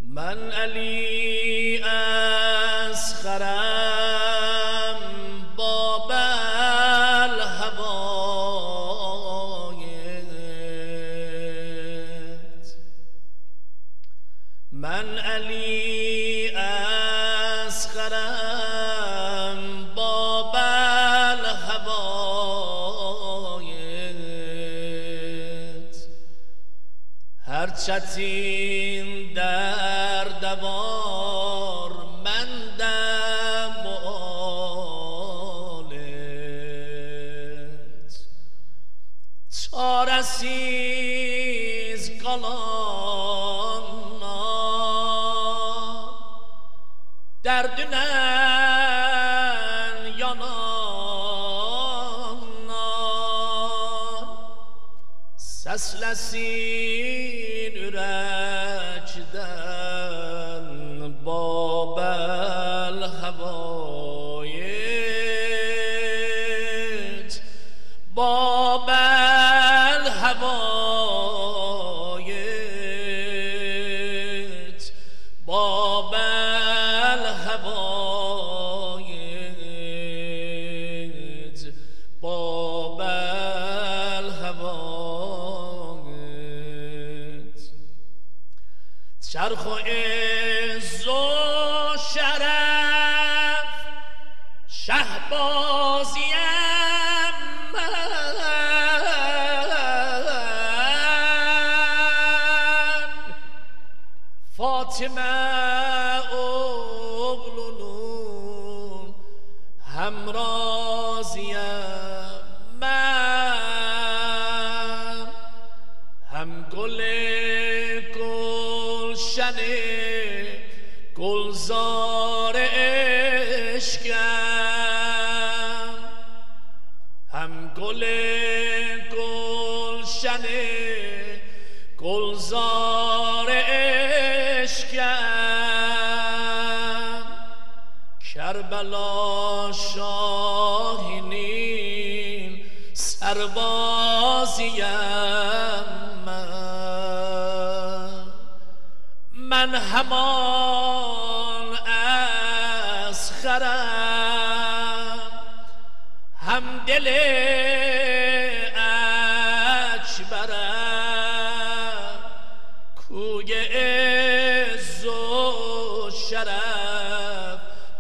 من علی اصغرم باب الهوایت، من علی اصغرم باب الهوایت، هر چتین در دوار مندم بالت، چارسیز قالان derdünen yananlar seslesin yürekten babel hevayet, babel hevayet, babel hevayet, babel hevayet. چرخ و عز و شرف شهبازیم من، فاطمه اغلونون همرازیم من، هم گل گلشن گلزار عشقم، هم گل گلشن گلزار عشقم، کربلا شاهینین سربازیم من همان اصغرم، هم دل اکبرم، کوی عز و شرف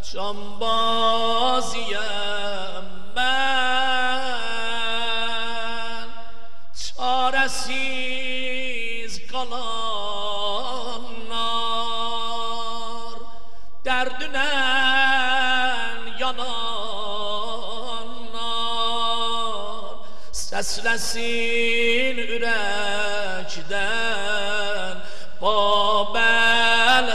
جانبازیم من، چارسیز قالان derdünen yananlar seslesin yürekten babel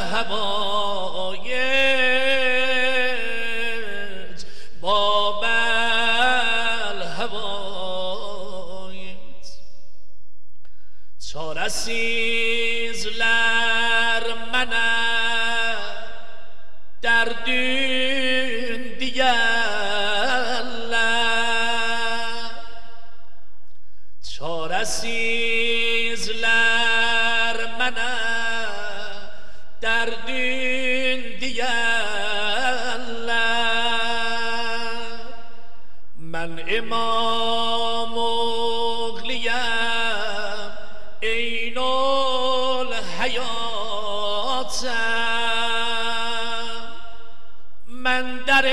hevayet, babel hevayet. Çaresizler mene derdün diyerler, çaresizler mene derdün diyerler, men imam oğliyem eynul hayatım, من در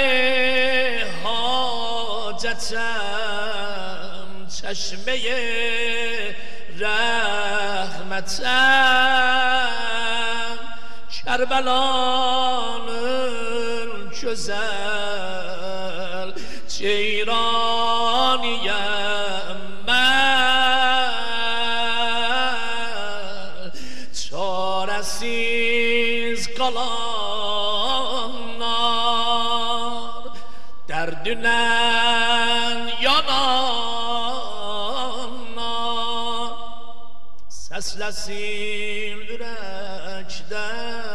حاجتم چشمه رحمتم، کربلانın güzel ceyraniyem ben, çaresiz kalanlar derdünen yananlar seslesin yürekten